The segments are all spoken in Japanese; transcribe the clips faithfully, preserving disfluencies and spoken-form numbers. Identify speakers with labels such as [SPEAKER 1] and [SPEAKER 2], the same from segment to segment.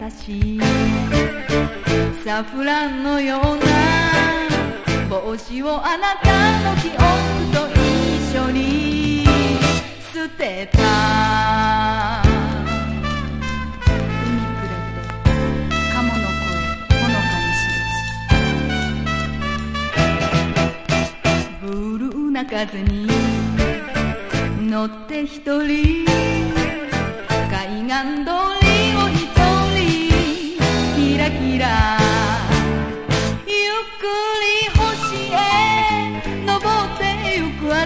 [SPEAKER 1] しサフランのような帽子をあなたの記憶と一緒に捨てた。海暮れて鴨の声ほのかに記すブルーな風に乗って一人海岸通りを一人キラキラゆっくり星へ登ってゆく私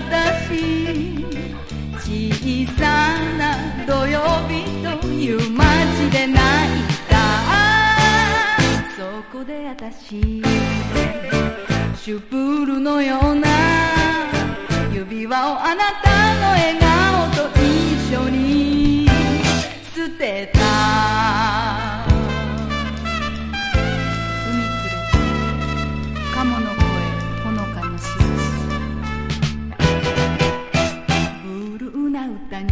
[SPEAKER 1] 小さな土曜日という街で泣いた。そこで私シュプールのような指輪をあなたの笑顔と一緒に捨てた。海連れて鴨の声ほのかにしブルーな歌に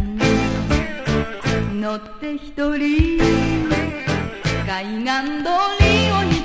[SPEAKER 1] 乗って一人海岸通りを